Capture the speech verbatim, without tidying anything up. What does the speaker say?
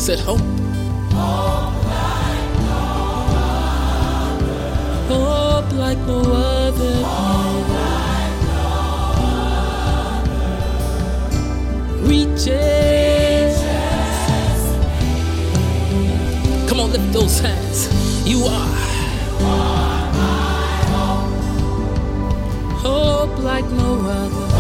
said hope. Hope like no other. Reaches. Come on, lift those hands. You are. Hope like no other.